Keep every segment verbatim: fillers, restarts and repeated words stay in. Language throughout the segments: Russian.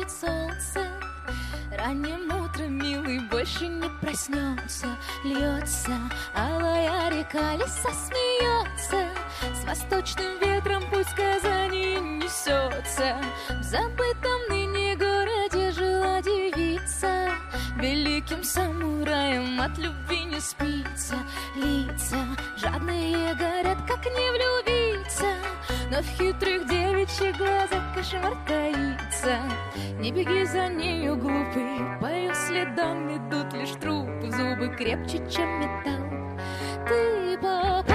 светит солнце. Ранним утром милый больше не проснется. Льется алая река, лиса смеется. С восточным ветром путь Казани несется. В забытом ныне городе жила девица. Великим самураем от любви не спится. Лица жадные горят, как не влюбиться. Но в хитрых девичьих глазах кошмар таится. Не беги за нею, глупый, по ее следам идут лишь трупы. Зубы крепче, чем металл. Ты попал.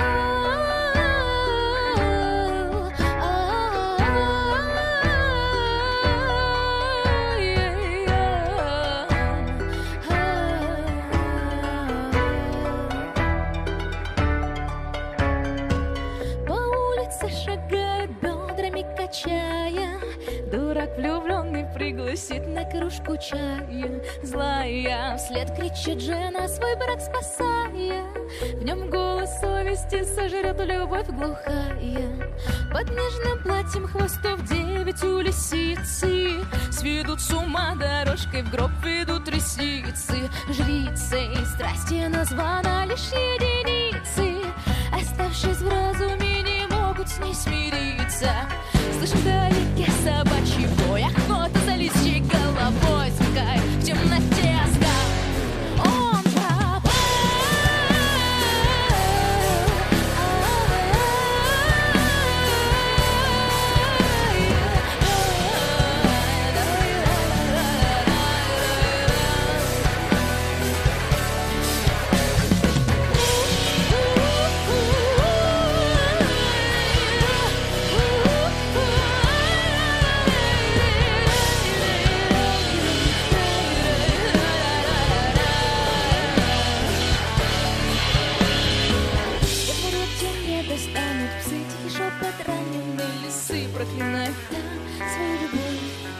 Дурак влюбленный пригласит на кружку чая. Злая вслед кричит жена, свой брак спасая. В нем голос совести сожрет любовь глухая. Под нежным платьем хвостов девять у лисицы. Сведут с ума дорожкой, в гроб ведут ресницы. Жрицей страсти названа лишь единицы. Оставшись в разуме, не могут с ней смириться. Слышим вдалеке собачий бой, охота за лисьей головой. Сверкает в темноте оскал. Он пропал. Проклинает там свою любовь.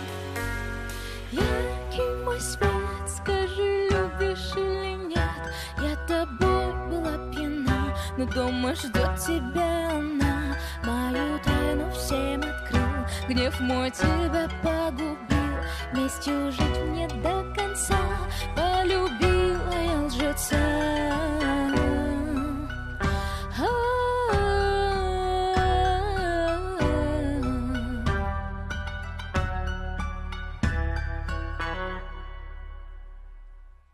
Яркий мой свет, скажи, любишь или нет? Я тобой была пьяна, но дома ждет тебя она. Мою тайну всем открыл, гнев мой тебя погубил. Местью жить мне до конца, полюбила я лжеца.